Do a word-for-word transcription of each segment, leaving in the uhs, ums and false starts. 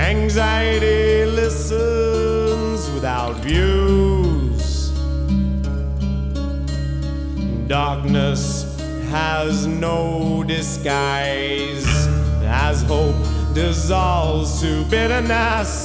Anxiety listens without views. Darkness has no disguise as hope dissolves to bitterness.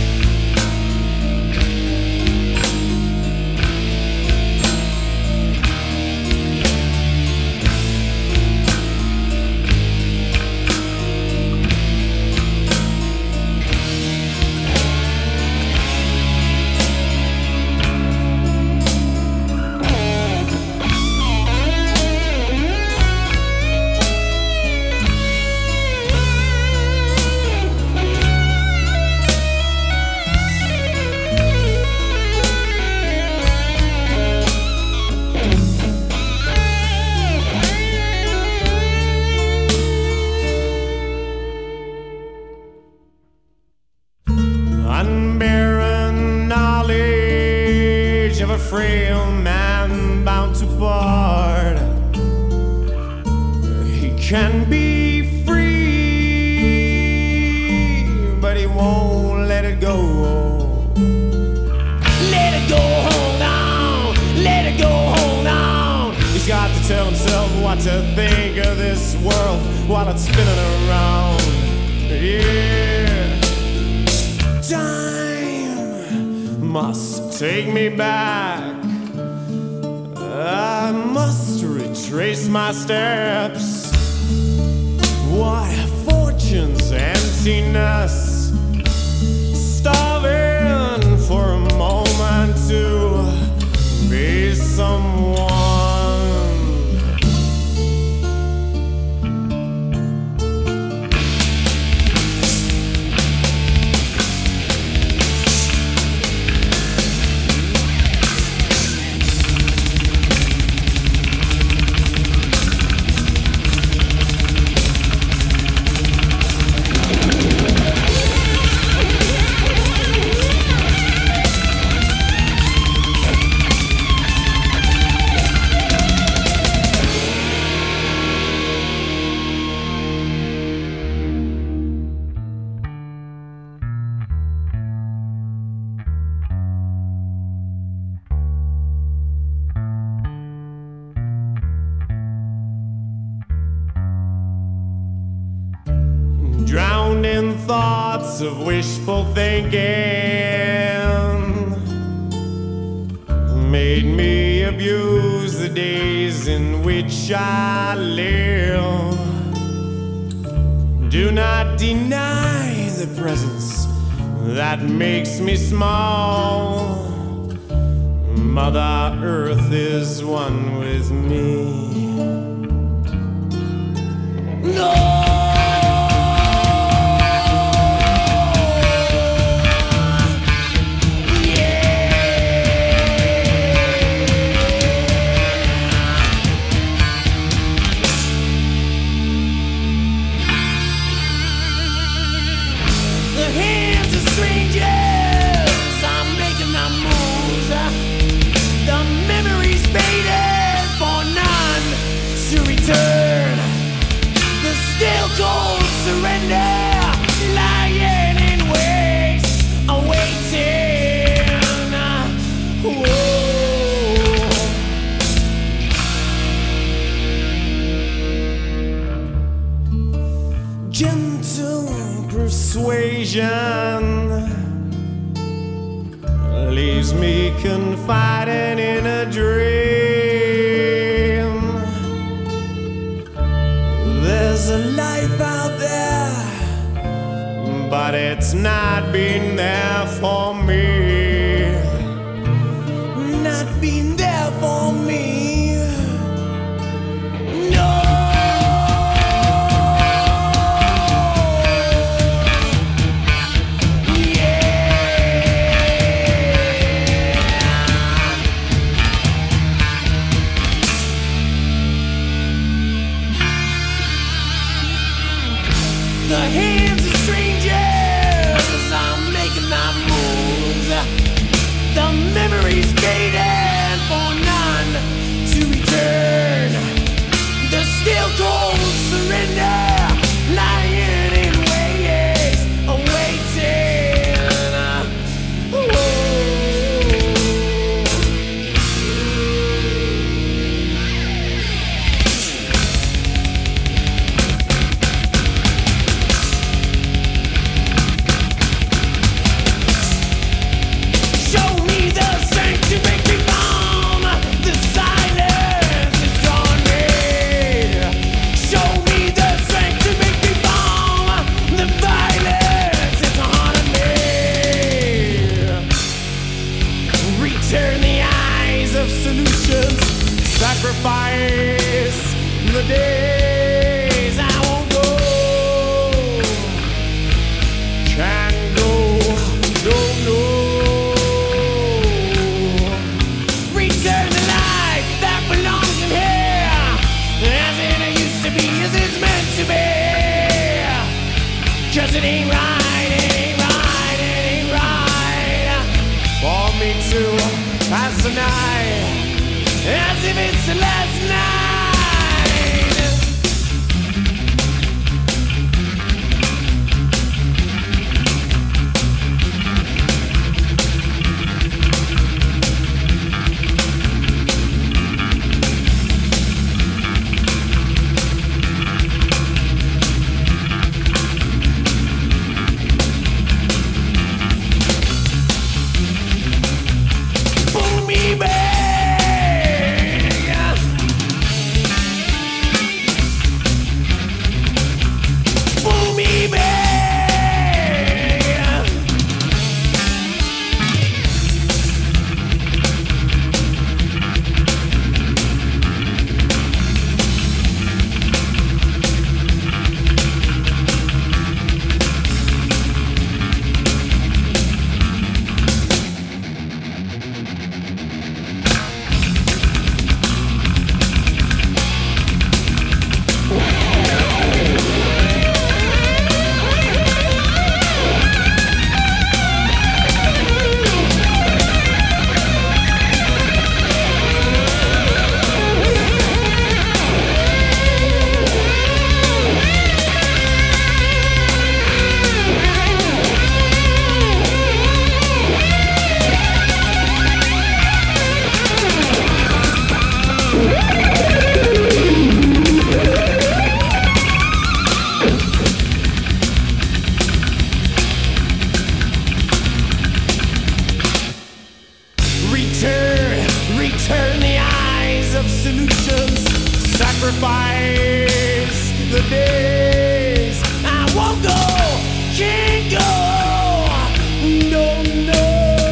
Unbearing knowledge of a frail man bound to part. He can be free, but he won't let it go. Let it go, hold on. Let it go, hold on. He's got to tell himself what to think of this world while it's spinning around. Yeah. Time must take me back. I must retrace my steps. What fortune's emptiness, starving for a moment to be someone. Drowned in thoughts of wishful thinking, made me abuse the days in which I live. Do not deny the presence that makes me small. Mother Earth is one with me. No! Gentle persuasion leaves me confiding in a dream. There's a life out there, but it's not been there for me. Not been there for me. The hands of strangers, I'm making my moves. last night, as if it's the last night. Return the eyes of solutions. Sacrifice the days. I won't go, can't go. No, no.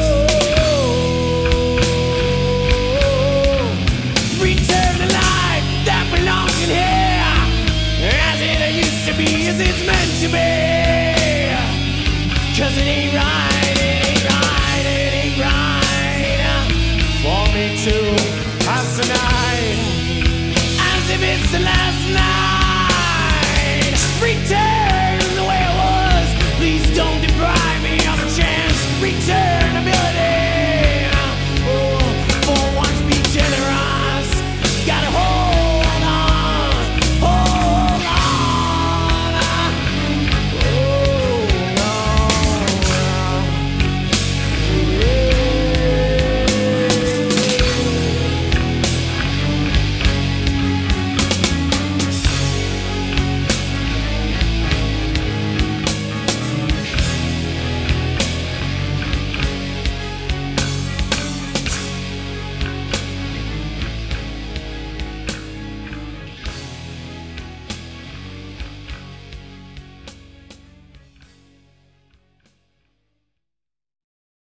Return the life that belongs in here, as it used to be, as it's meant to be. 'Cause it ain't right.